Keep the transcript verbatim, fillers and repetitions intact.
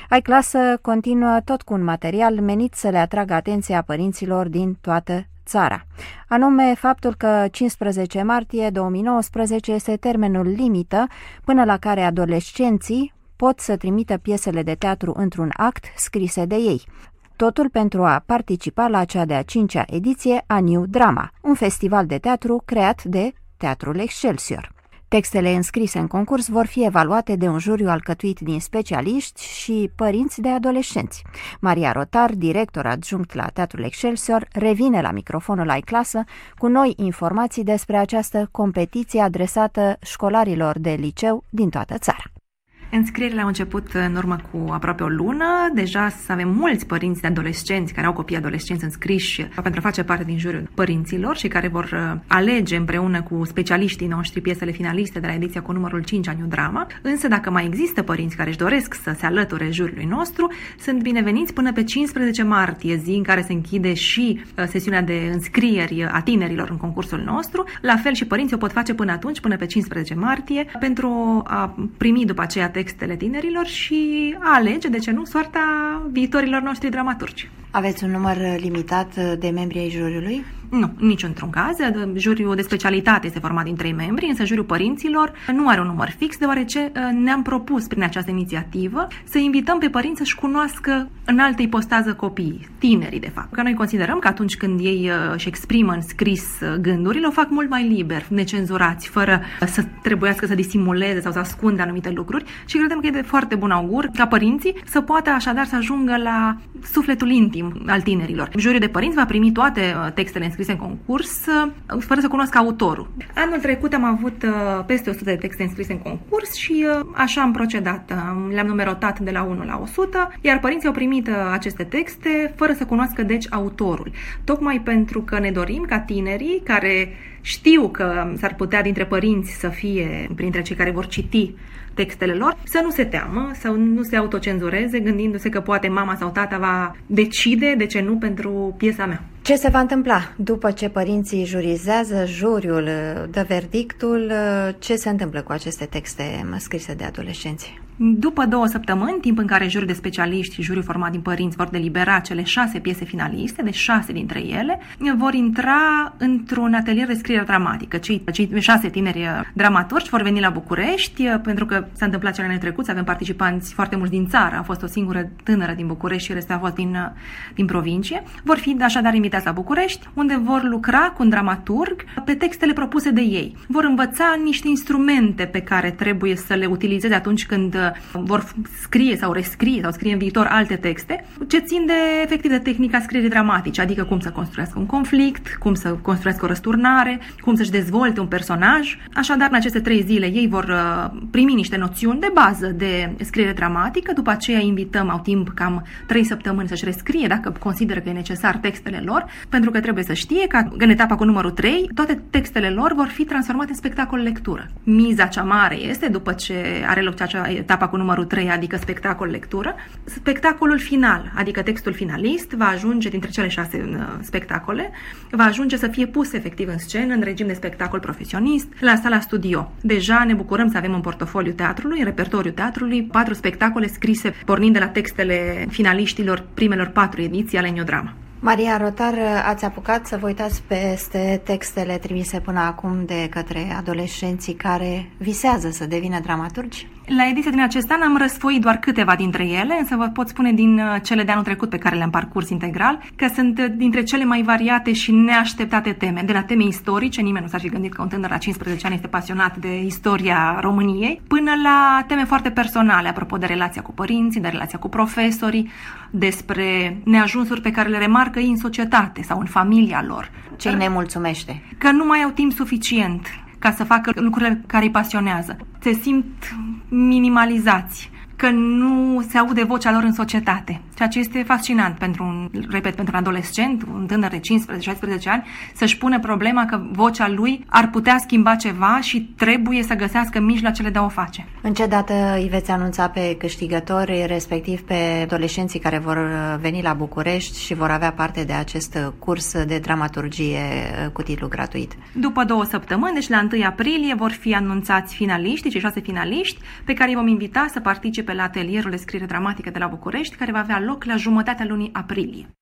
Ai Clasă continuă tot cu un material menit să le atragă atenția părinților din toată țara. Anume faptul că cincisprezece martie două mii nouăsprezece este termenul limită până la care adolescenții pot să trimită piesele de teatru într-un act scrise de ei. Totul pentru a participa la cea de-a cincea ediție a New Drama, un festival de teatru creat de Teatrul Excelsior. Textele înscrise în concurs vor fi evaluate de un juriu alcătuit din specialiști și părinți de adolescenți. Maria Rotar, director adjunct la Teatrul Excelsior, revine la microfonul Ai Clasă cu noi informații despre această competiție adresată școlarilor de liceu din toată țara. Înscrierile au început în urmă cu aproape o lună. Deja avem mulți părinți de adolescenți care au copii adolescenți înscriși pentru a face parte din juriul părinților și care vor alege împreună cu specialiștii noștri piesele finaliste de la ediția cu numărul cinci a New Drama. Însă dacă mai există părinți care își doresc să se alăture juriului nostru, sunt bineveniți până pe cincisprezece martie, zi în care se închide și sesiunea de înscrieri a tinerilor în concursul nostru. La fel și părinții o pot face până atunci, până pe cincisprezece martie, pentru a primi după aceea textele tinerilor și a alege, de ce nu, soarta viitorilor noștri dramaturgi. Aveți un număr limitat de membri ai juriului? Nu, nici într-un caz. Juriul de specialitate este format din trei membri, însă juriul părinților nu are un număr fix, deoarece ne-am propus prin această inițiativă să invităm pe părinți să-și cunoască în altă ipostază copiii, tinerii de fapt. Că noi considerăm că atunci când ei își exprimă în scris gândurile, o fac mult mai liber, necenzurați, fără să trebuiască să disimuleze sau să ascundă anumite lucruri și credem că e de foarte bun augur ca părinții să poată așadar să ajungă la sufletul intim al tinerilor. Juriul de părinți va primi toate textele înscrise în concurs fără să cunoască autorul. Anul trecut am avut peste o sută de texte înscrise în concurs și așa am procedat. Le-am numerotat de la unu la o sută, iar părinții au primit aceste texte fără să cunoască deci autorul. Tocmai pentru că ne dorim ca tinerii care știu că s-ar putea dintre părinți să fie printre cei care vor citi textele lor, să nu se teamă sau nu se autocenzureze gândindu-se că poate mama sau tata va decide, de ce nu, pentru piesa mea. Ce se va întâmpla după ce părinții jurizează, juriul dă verdictul? Ce se întâmplă cu aceste texte scrise de adolescenți? După două săptămâni, timp în care juriul de specialiști și juriul format din părinți vor delibera cele șase piese finaliste, de șase dintre ele, vor intra într-un atelier de scriere dramatică. Cei, cei șase tineri dramaturgi vor veni la București, pentru că s-a întâmplat cele anul trecut, avem participanți foarte mulți din țară, a fost o singură tânără din București și restul a fost din, din provincie. Vor fi așadar invitați la București, unde vor lucra cu un dramaturg pe textele propuse de ei. Vor învăța niște instrumente pe care trebuie să le utilizeze atunci când vor scrie sau rescrie sau scrie în viitor alte texte, ce țin de efectiv de tehnica scrierii dramatice, adică cum să construiască un conflict, cum să construiască o răsturnare, cum să-și dezvolte un personaj. Așadar, în aceste trei zile ei vor primi niște noțiuni de bază de scriere dramatică, după aceea invităm, au timp cam trei săptămâni să-și rescrie, dacă consideră că e necesar, textele lor, pentru că trebuie să știe că în etapa cu numărul trei, toate textele lor vor fi transformate în spectacol lectură. Miza cea mare este, după ce are loc cea etapa cu numărul trei, adică spectacol lectură, spectacolul final, adică textul finalist, va ajunge dintre cele șase spectacole, va ajunge să fie pus efectiv în scenă, în regim de spectacol profesionist, la sala studio. Deja ne bucurăm să avem în portofoliu teatrului, în repertoriul teatrului, patru spectacole scrise pornind de la textele finaliștilor primelor patru ediții ale New Drama. Maria Rotar, ați apucat să vă uitați peste textele trimise până acum de către adolescenții care visează să devină dramaturgi? La ediția din acest an am răsfoit doar câteva dintre ele, însă vă pot spune din cele de anul trecut pe care le-am parcurs integral, că sunt dintre cele mai variate și neașteptate teme. De la teme istorice, nimeni nu s-ar fi gândit că un tânăr la cincisprezece ani este pasionat de istoria României, până la teme foarte personale, apropo de relația cu părinții, de relația cu profesorii, despre neajunsuri pe care le remarcă ei în societate sau în familia lor. Ce îi nemulțumește? Că nu mai au timp suficient ca să facă lucrurile care îi pasionează. Se simt minimalizați, că nu se aude vocea lor în societate. Ceea ce este fascinant pentru un, repet, pentru un adolescent, un tânăr de cincisprezece șaisprezece ani, să-și pune problema că vocea lui ar putea schimba ceva și trebuie să găsească mijloacele de a o face. În ce dată îi veți anunța pe câștigători, respectiv pe adolescenții care vor veni la București și vor avea parte de acest curs de dramaturgie cu titlu gratuit? După două săptămâni, deci la întâi aprilie, vor fi anunțați finaliștii, cei șase finaliști, pe care îi vom invita să participe începe la atelierul de scriere dramatică de la București, care va avea loc la jumătatea lunii aprilie.